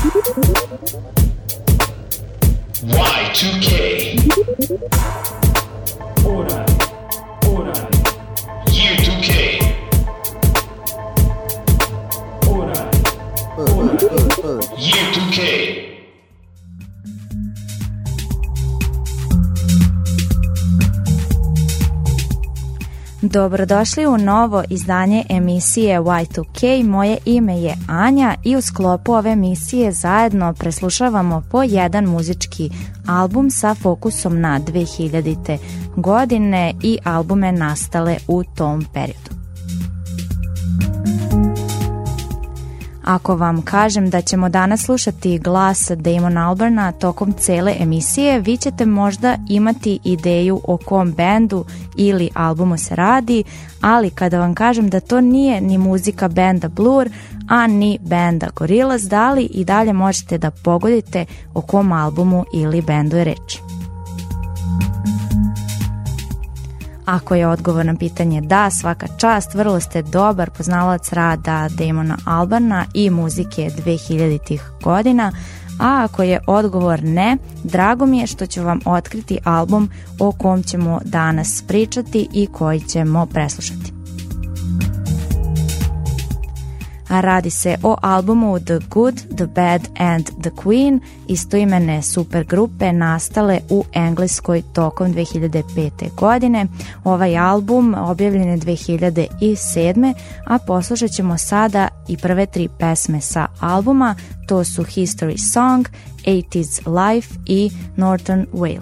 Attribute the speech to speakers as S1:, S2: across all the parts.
S1: Y2K. Year 2K. Year 2K.
S2: Dobrodošli u novo izdanje emisije Y2K. Moje ime je Anja i u sklopu ove emisije zajedno preslušavamo po jedan muzički album sa fokusom na 2000. godine i albume nastale u tom periodu. Ako vam kažem da ćemo danas slušati glas Damona Albarna tokom cele emisije, vi ćete možda imati ideju o kom bendu ili albumu se radi, ali kada vam kažem da to nije ni muzika benda Blur, a ni benda Gorillaz, da li i dalje možete da pogodite o kom albumu ili bendu je reč? Ako je odgovor na pitanje da, svaka čast, vrlo ste dobar poznavalac rada Damona Albarna i muzike 2000-ih godina, a ako je odgovor ne, drago mi je što ću vam otkriti album o kom ćemo danas pričati i koji ćemo preslušati. A radi se o albumu The Good, The Bad and The Queen, istoimene supergrupe nastale u Engleskoj tokom 2005. godine. Ovaj album objavljen je 2007. a poslušat ćemo sada i prve 3 pesme sa albuma, to su History Song, 80's Life i Northern Whale.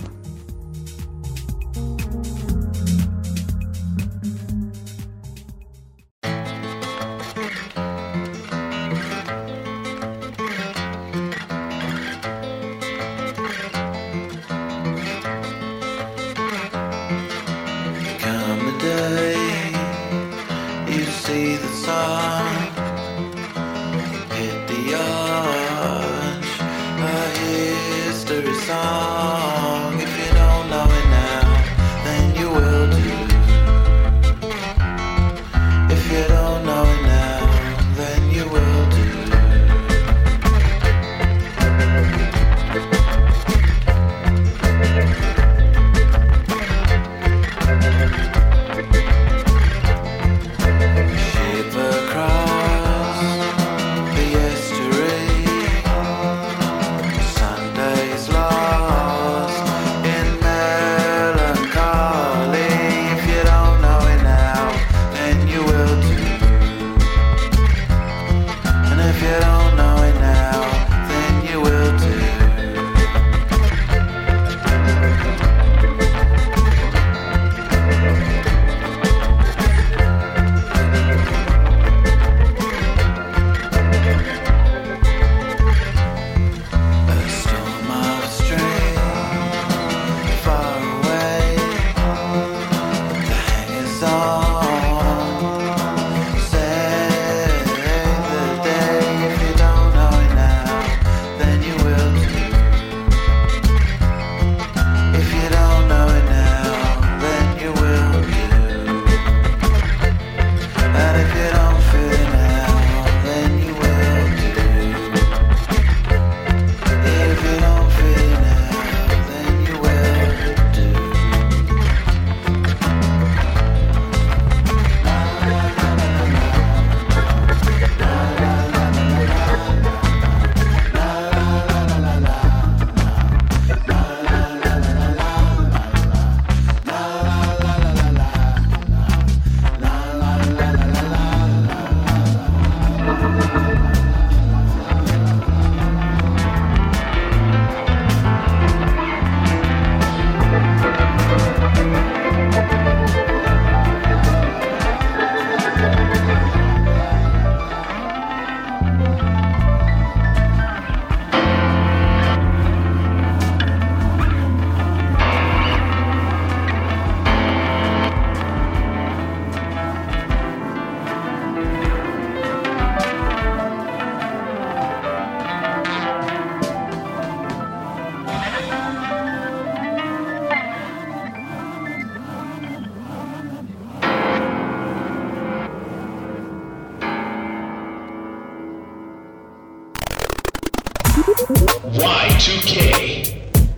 S1: Y2K.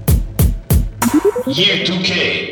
S1: Year 2K.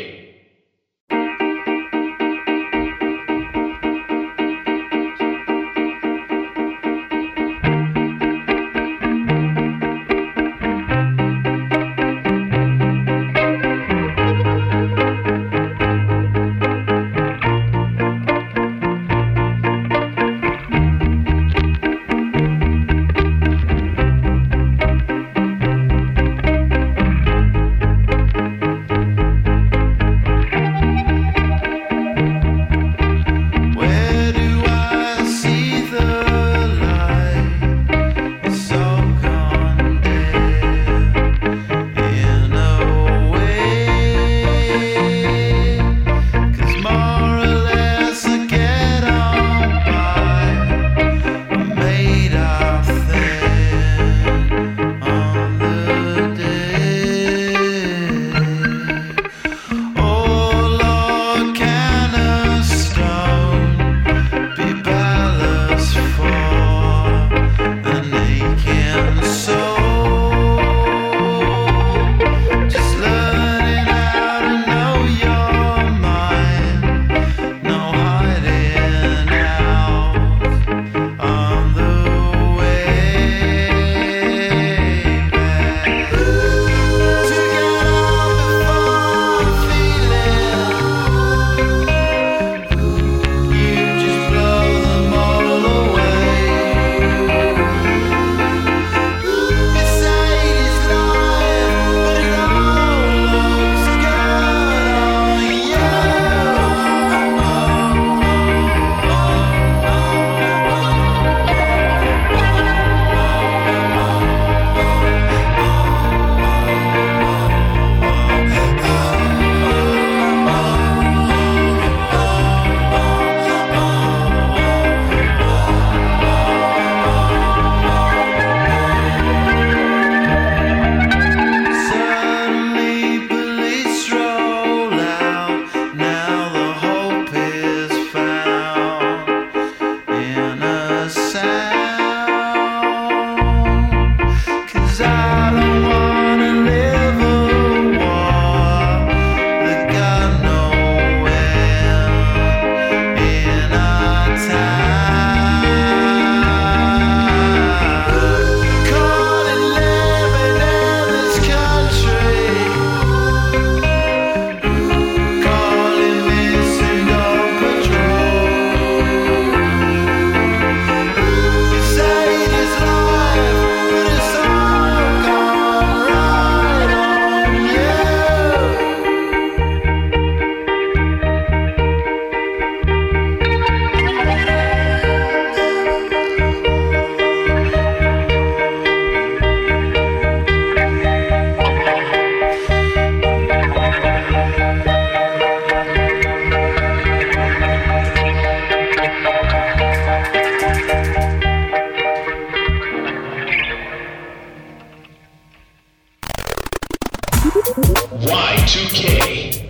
S1: Y2K.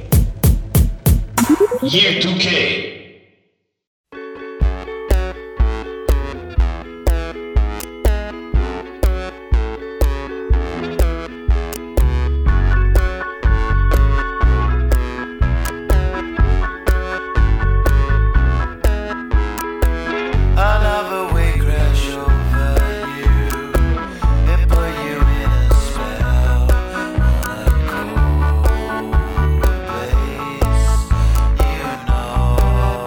S1: Year 2K.
S3: Another wave crash over you. It put you in a spell on a cold place. You know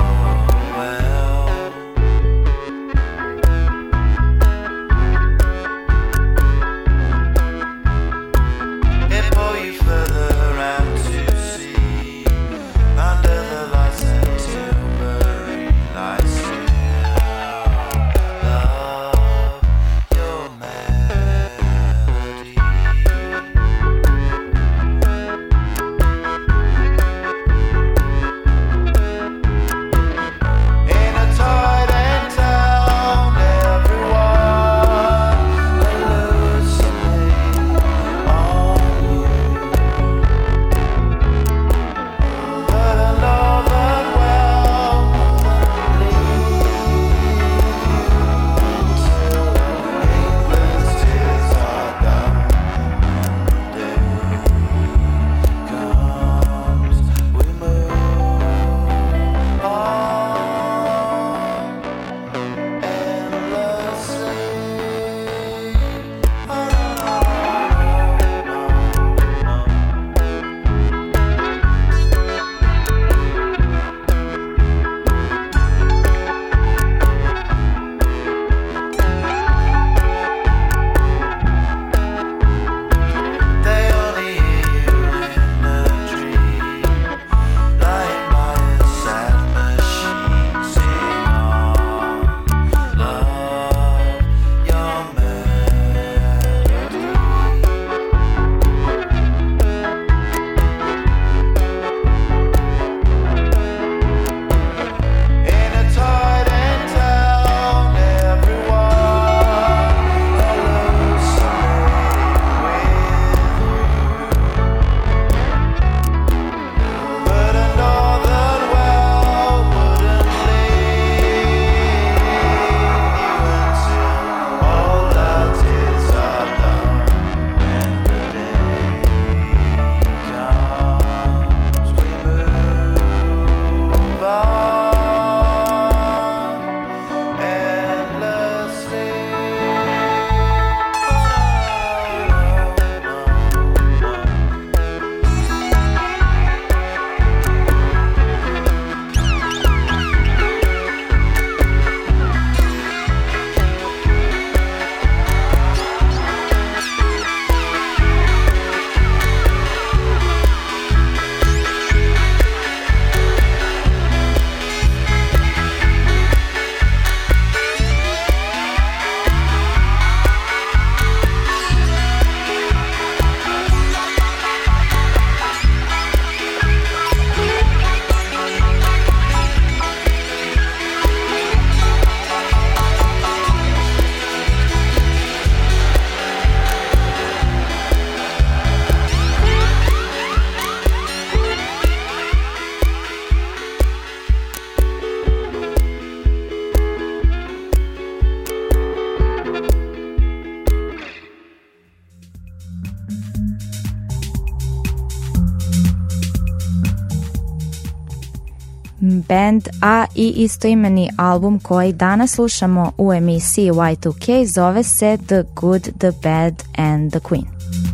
S2: band, a i istoimeni album koji danas slušamo u emisiji Y2K zove se The Good, The Bad and The Queen.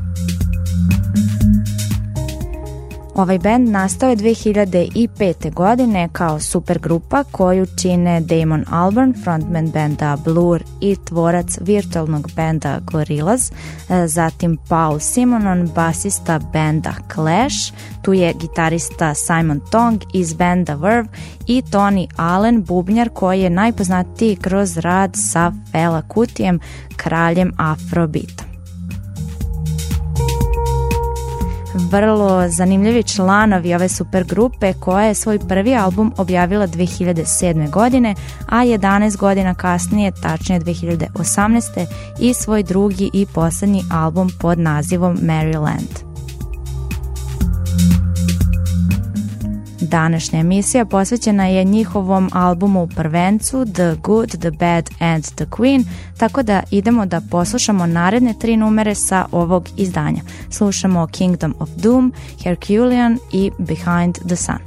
S2: Ovaj band nastao je 2005. godine kao supergrupa koju čine Damon Albarn, frontman benda Blur i tvorac virtualnog benda Gorillaz, zatim Paul Simonon, basista benda Clash, tu je gitarista Simon Tong iz benda Verve i Tony Allen, bubnjar koji je najpoznatiji kroz rad sa Fela Kutijem, kraljem Afrobeata. Vrlo zanimljivi članovi ove supergrupe koja je svoj prvi album objavila 2007. godine, a 11 godina kasnije, tačnije 2018. i svoj drugi i posljednji album pod nazivom Maryland. Današnja emisija posvećena je njihovom albumu u prvencu The Good, The Bad and The Queen, tako da idemo da poslušamo naredne 3 numere sa ovog izdanja. Slušamo Kingdom of Doom, Herculean i Behind the Sun.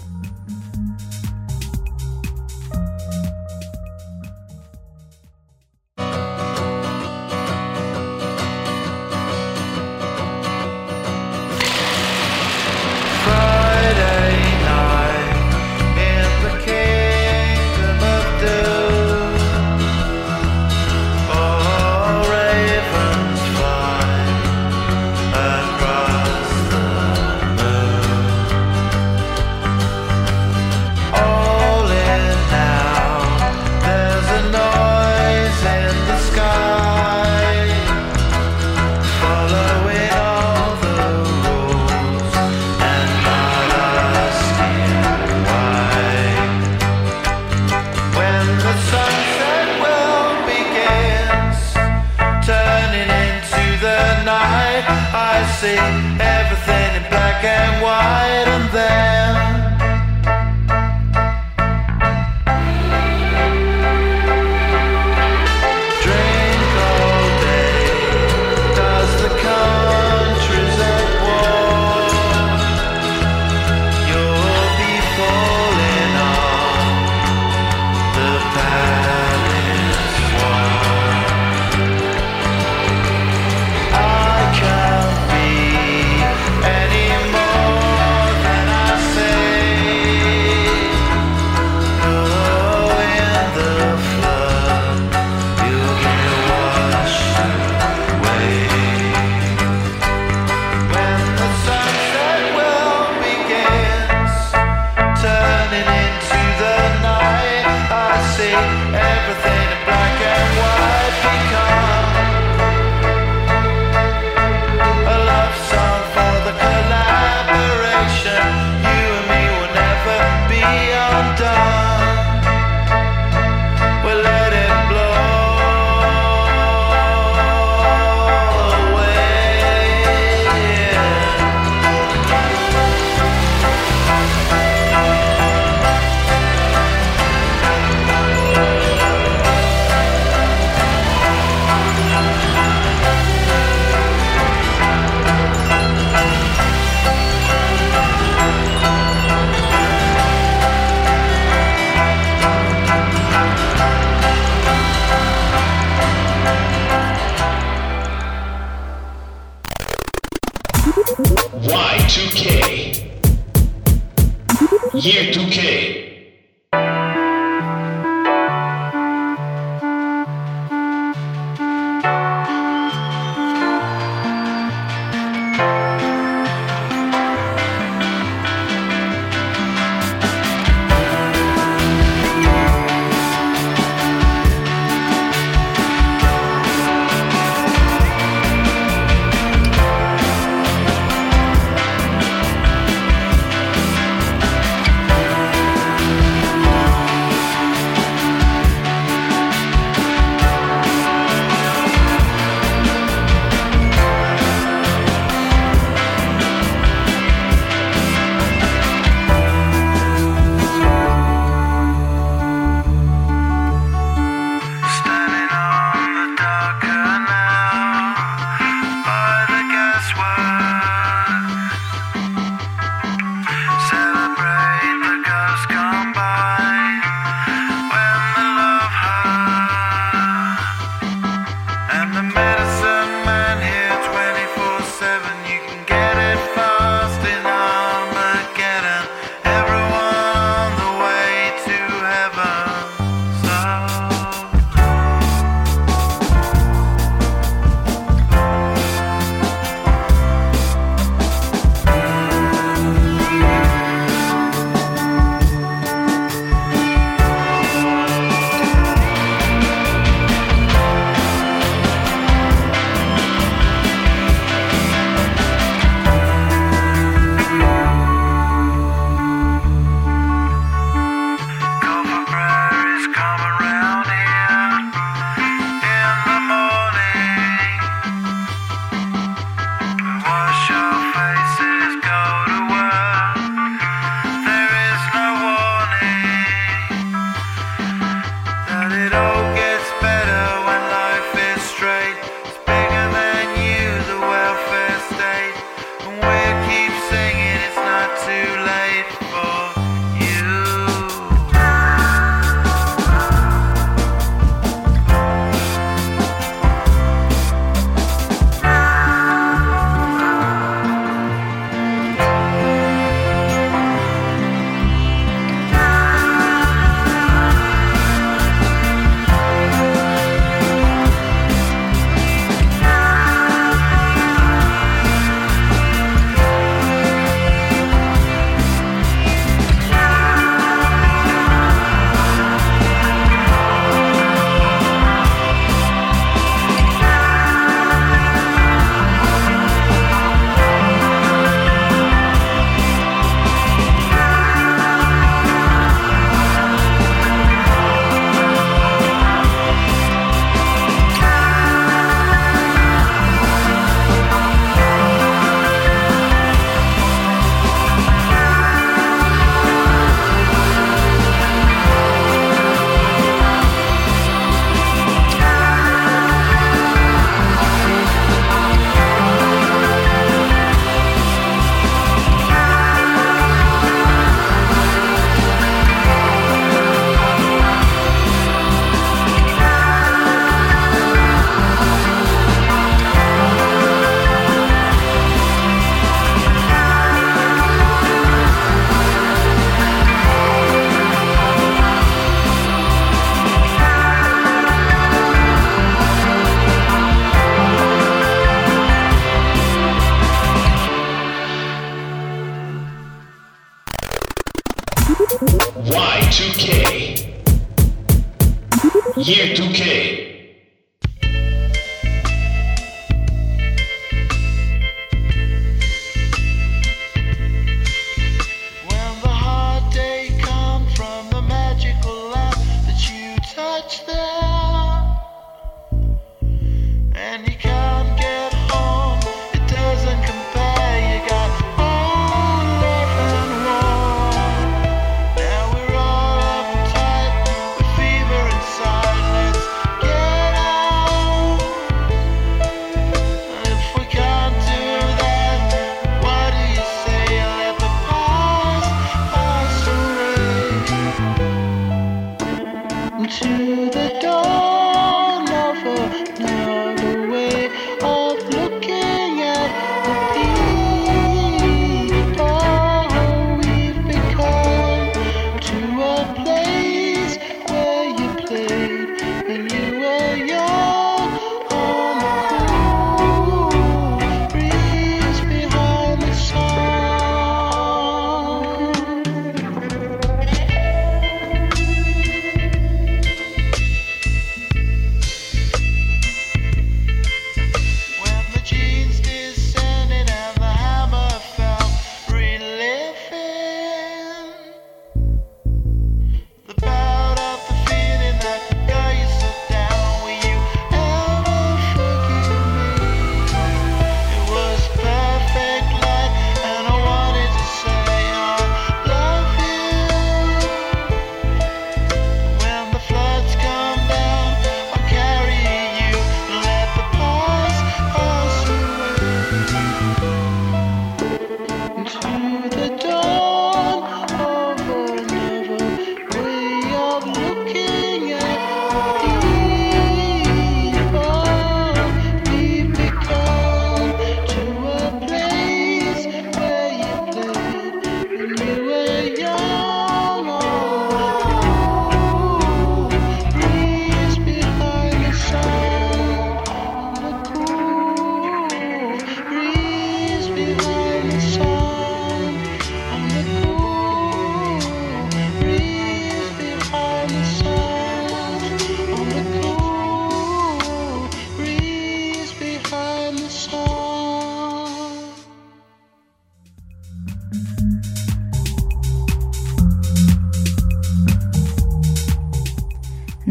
S3: Everything in black and white, and then drink all day. Does the country's at war? You'll be falling on the palace wall. I can't any more than I say. Oh, in the flood, you'll get washed away. When the sunset well begins, turning into the night, I see everything in black and white become a love song for the collaboration. You and me will never be undone. We'll let it blow away.
S1: Y2K. Year 2K.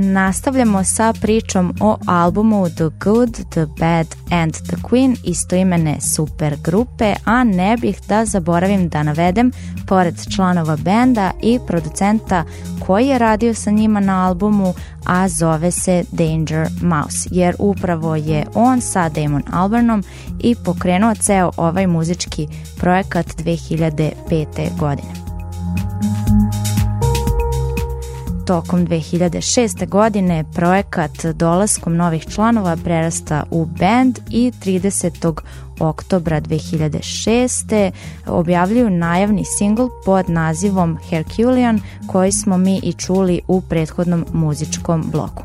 S2: Nastavljamo sa pričom o albumu The Good, The Bad and The Queen, istoimene super grupe, a ne bih da zaboravim da navedem, pored članova benda i producenta koji je radio sa njima na albumu, a zove se Danger Mouse, jer upravo je on sa Damon Albarnom i pokrenuo ceo ovaj muzički projekat 2005. godine. Tokom 2006. godine projekat dolaskom novih članova prerasta u band i 30. oktobra 2006. objavljuju najavni singl pod nazivom Herculean, koji smo mi i čuli u prethodnom muzičkom bloku.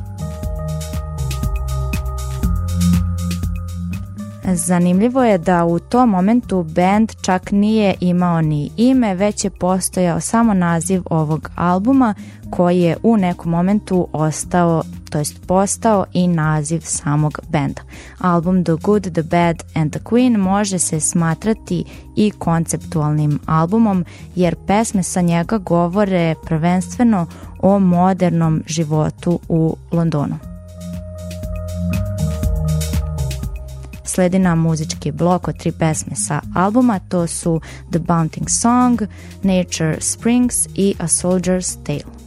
S2: Zanimljivo je da u tom momentu band čak nije imao ni ime, već je postojao samo naziv ovog albuma koji je u nekom momentu postao i naziv samog benda. Album The Good, The Bad and The Queen može se smatrati i konceptualnim albumom, jer pesme sa njega govore prvenstveno o modernom životu u Londonu. Sledi nam muzički blok od 3 pesme sa albuma, to su The Bouncing Song, Nature Springs i A Soldier's Tale.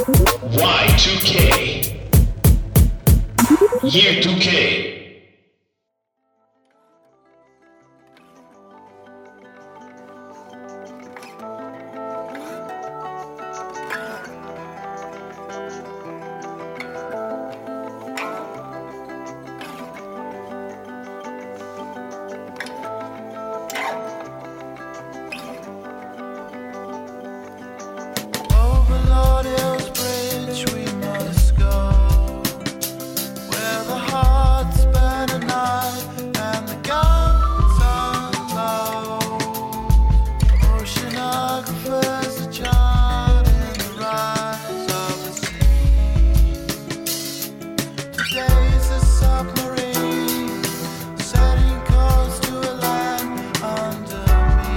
S1: Y2K. Year 2K.
S3: Over Lord Hill's Bridge we must go, where the hearts burn at night and the guns unload. Oceanographers are charting the rise of the sea. Today's a submarine setting course to a land under me.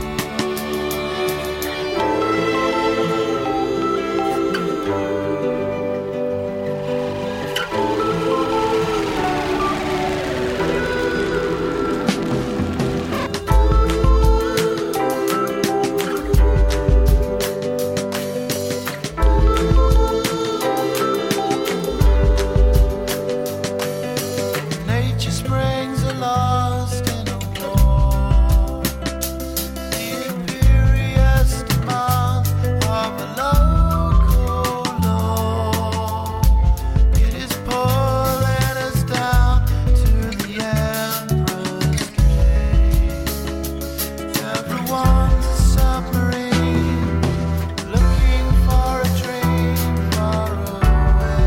S3: Nature springs are lost in a war. The imperious demand of a local law. It is pulling us down to the emperor's cave. Everyone's a submarine, looking for a dream far away.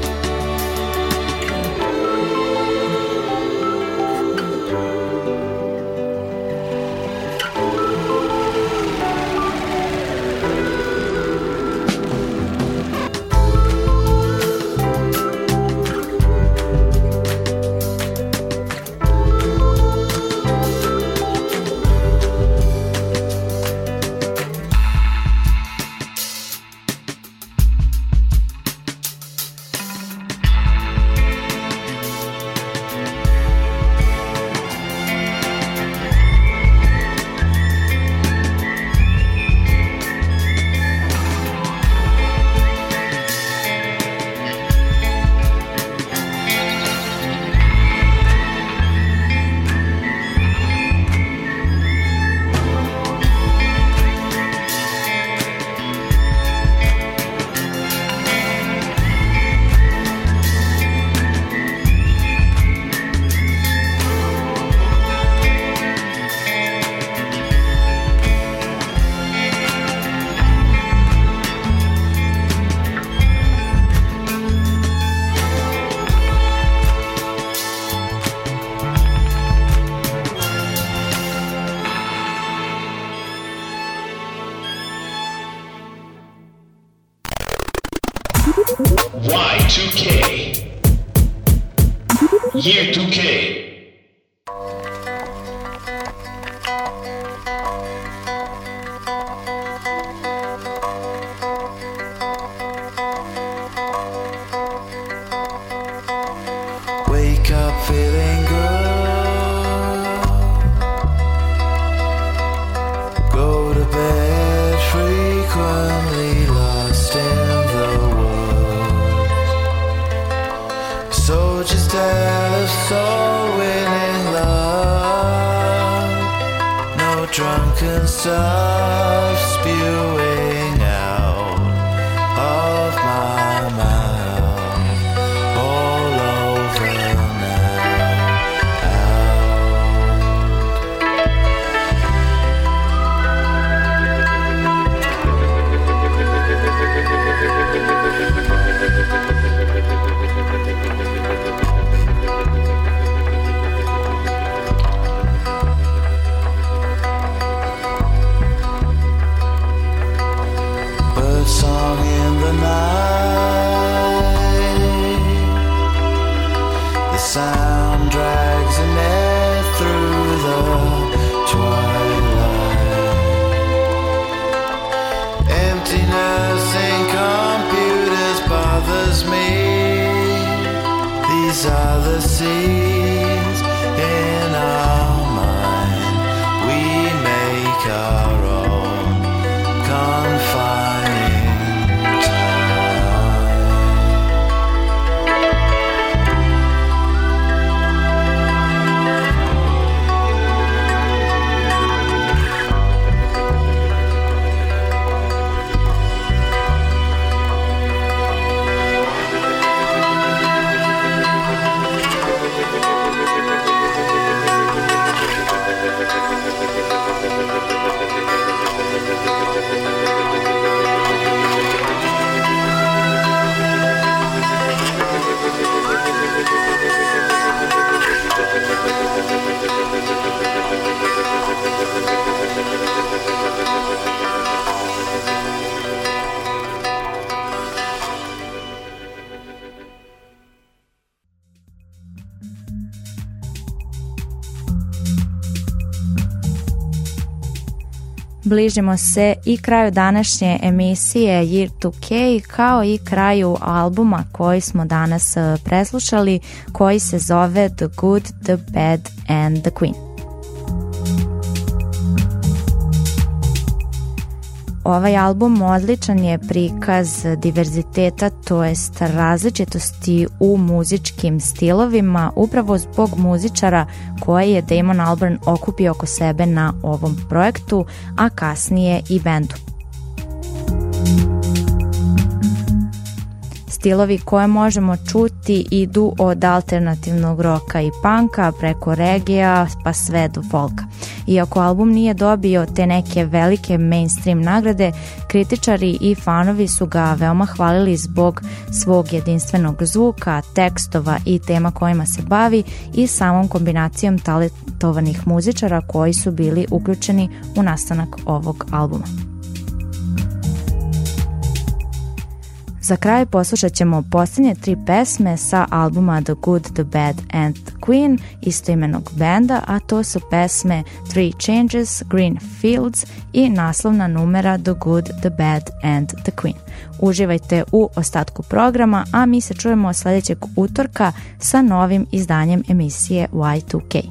S1: Y2K. Year 2K.
S3: Wake up feeling good. Go to bed frequently lost in the woods. Soldiers tell of soul-winning love. No drunken stuff spewing out of my mouth. All over now. Song in the night, the sound drags a net through the twilight. Emptiness in computers bothers me. These are the scenes in our mind. We make our own confining time.
S2: bližimo se i kraju današnje emisije Year 2K, kao i kraju albuma koji smo danas preslušali, koji se zove The Good, The Bad and The Queen. Ovaj album odličan je prikaz diverziteta, to jest različitosti u muzičkim stilovima, upravo zbog muzičara koje je Damon Albarn okupio oko sebe na ovom projektu, a kasnije i bendu. Stilovi koje možemo čuti idu od alternativnog roka i punka preko regija pa sve do folka. Iako album nije dobio te neke velike mainstream nagrade, kritičari i fanovi su ga veoma hvalili zbog svog jedinstvenog zvuka, tekstova i tema kojima se bavi i samom kombinacijom talentovanih muzičara koji su bili uključeni u nastanak ovog albuma. Za kraj poslušat ćemo posljednje 3 pesme sa albuma The Good, The Bad and The Queen istoimenog benda, a to su pesme Three Changes, Green Fields i naslovna numera The Good, The Bad and The Queen. Uživajte u ostatku programa, a mi se čujemo sljedećeg utorka sa novim izdanjem emisije Y2K.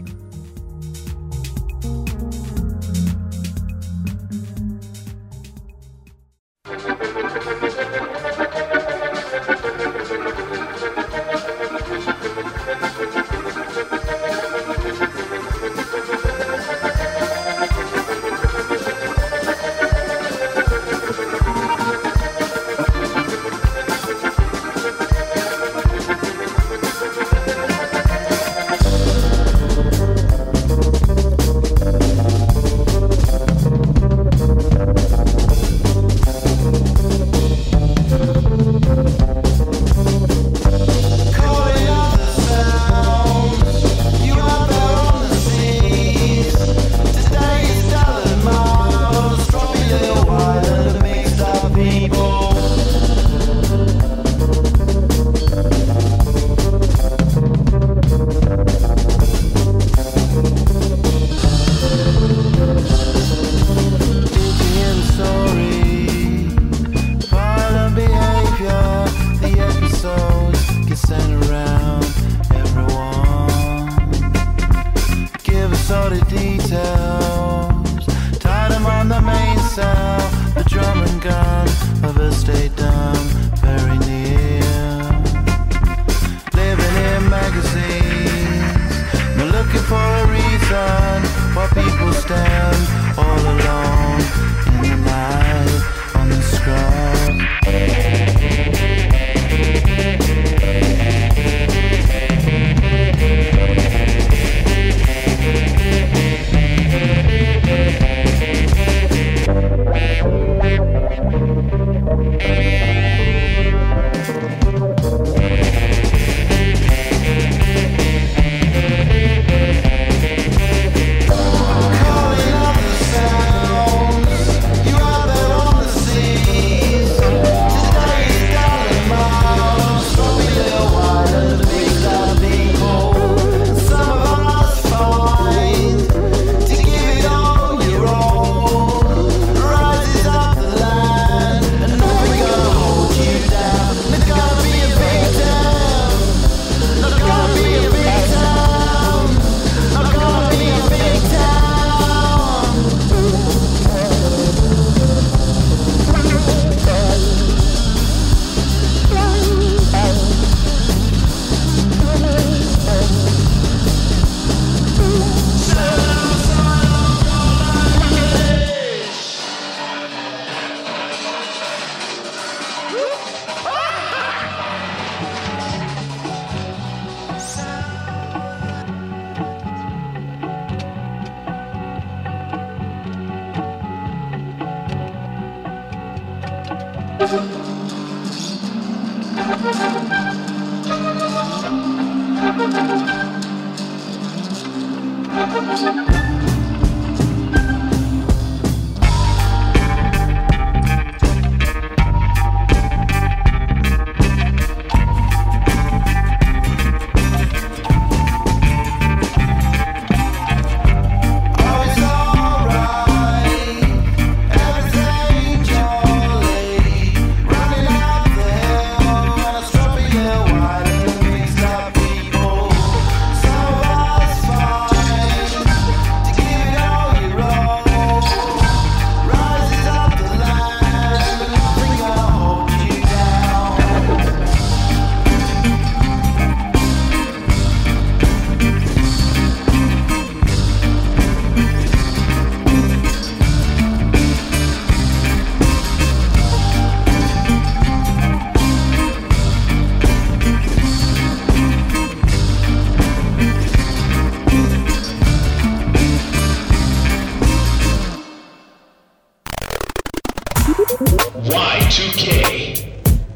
S1: Y2K.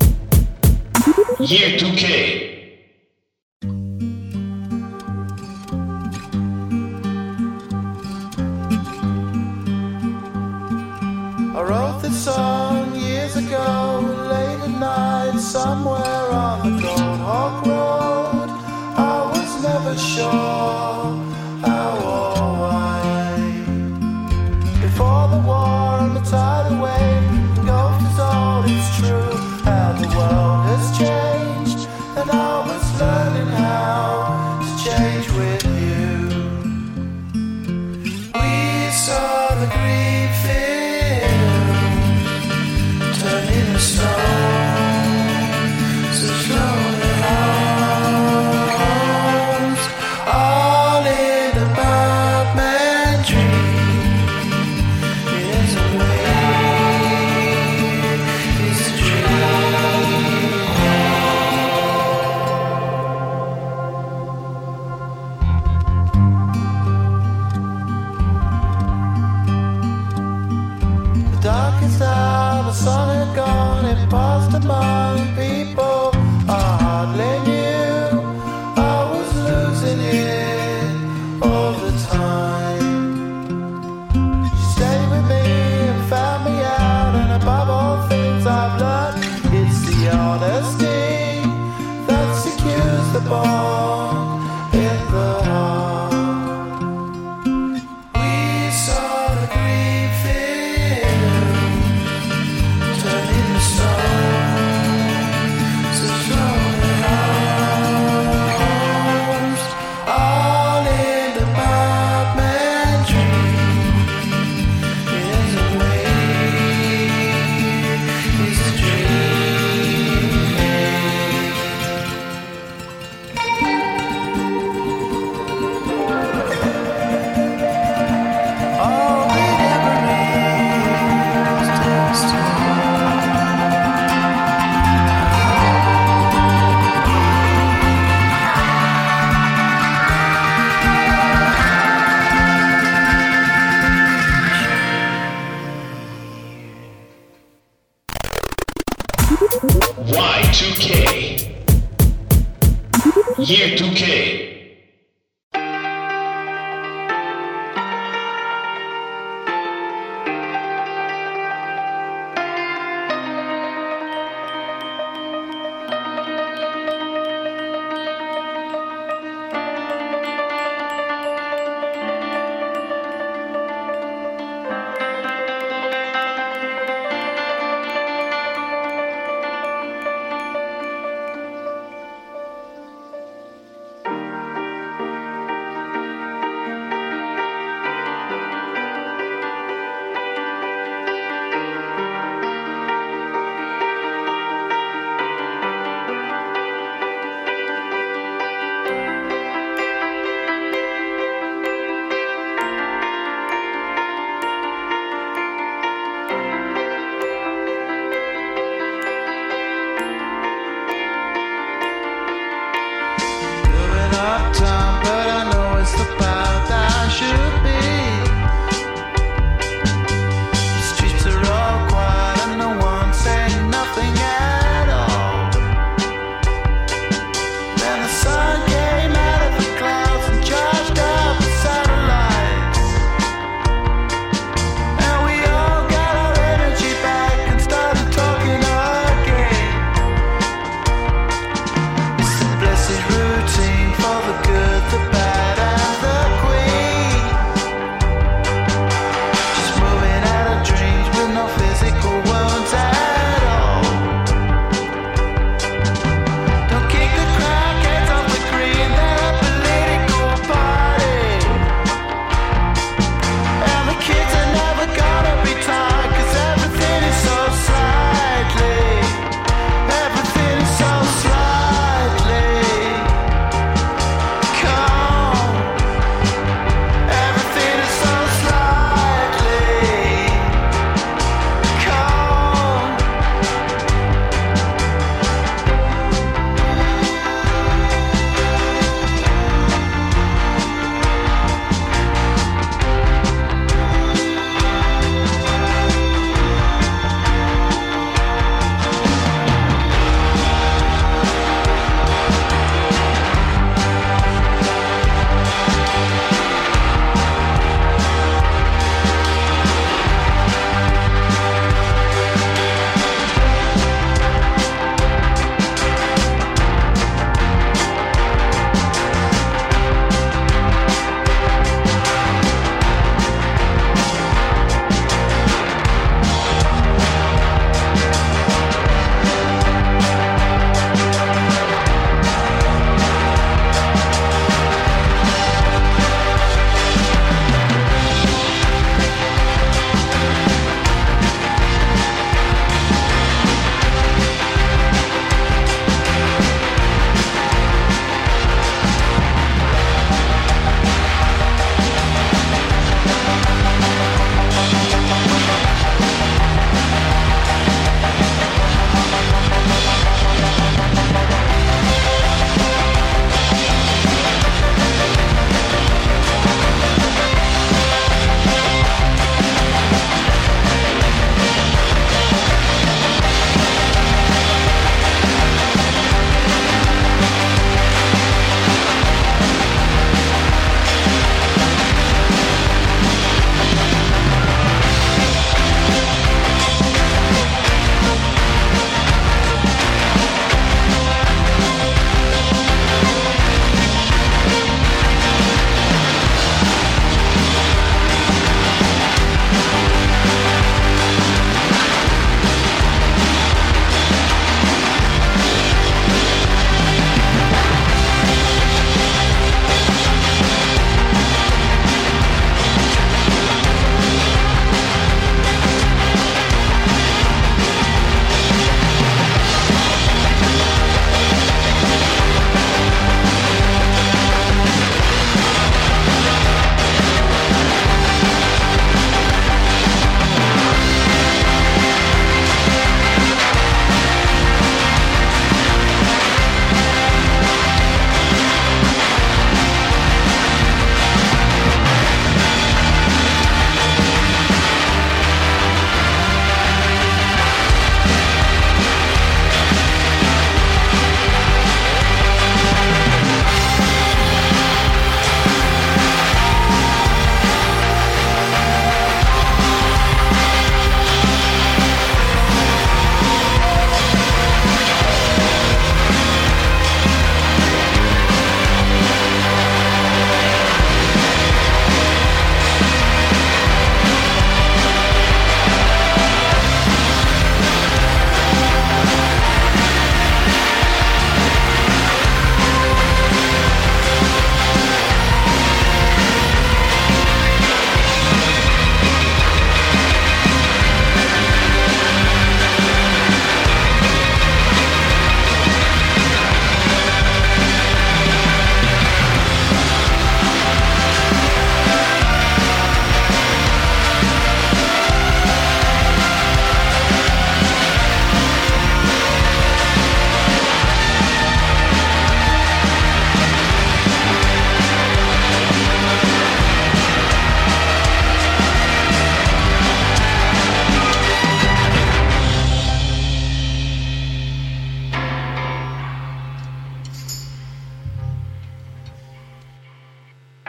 S1: Year 2K.
S3: I wrote this song years ago, late at night, somewhere on the Gold Hawk Road. I was never sure how or why. Before the war and the tidal wave, the gulf is old, it's true. How the world has changed, and I was learning how to change with you. We saw the green field turning to stone, such lonely homes, all in a Batman dream. It isn't real, it's a dream. The darkest hour, the sun had gone, it passed among people I hardly knew. I was losing it all the time. She stayed with me and found me out, and above all things I've learned, it's the honesty that secures the bond in the heart. We saw the green field turning to stone, such lonely homes, all in the Batman dream. It isn't real, it's a dream. All we ever need is destiny.
S1: Y2K. Year 2K.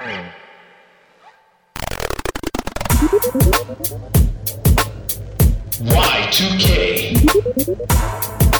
S1: Y2K.